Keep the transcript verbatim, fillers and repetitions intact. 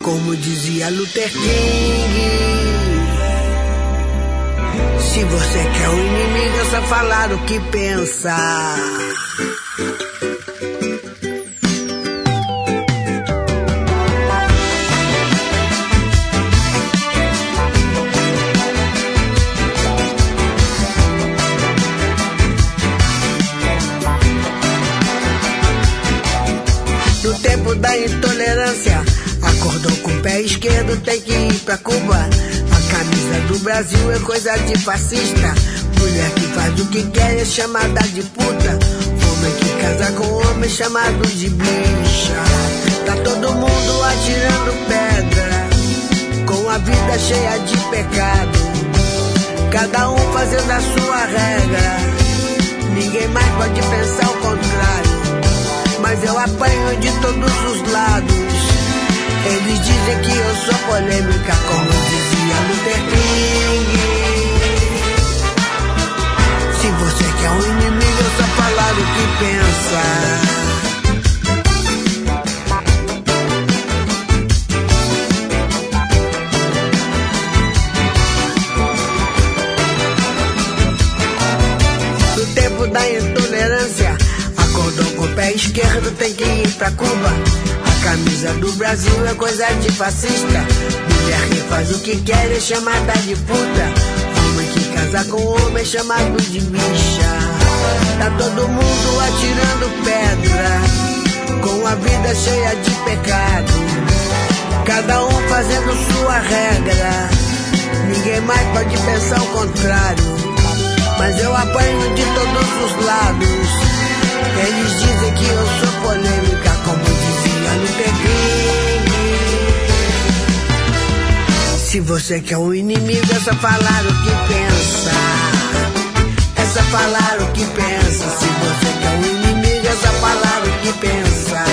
Como dizia Luther King, se você quer um inimigo, é só falar o que pensa. No tempo da intolerância, acordou com o pé esquerdo, tem que ir pra Cuba. A camisa do Brasil é coisa de fascista. Mulher que faz o que quer é chamada de puta. Homem que casa com homem chamado de bicha. Tá todo mundo atirando pedra, com a vida cheia de pecado, cada um fazendo a sua regra. Ninguém mais pode pensar o contrário, mas eu apanho de todos os lados. Eles dizem que eu sou polêmica, como dizia Luther King. Se você quer um inimigo, é só falar o que pensa. No tempo da intolerância, acordou com o pé esquerdo, tem que ir pra Cuba. A camisa do Brasil é coisa de fascista. Mulher que faz o que quer é chamada de puta. Homem que casa com homem é chamado de bicha. Tá todo mundo atirando pedra, com a vida cheia de pecado, cada um fazendo sua regra. Ninguém mais pode pensar o contrário, mas eu apanho de todos os lados. Eles dizem que eu sou polêmica, como dizia Luther King. Se você quer um inimigo, é só falar o que pensa. É só falar o que pensa. Se você quer um inimigo, é só falar o que pensa.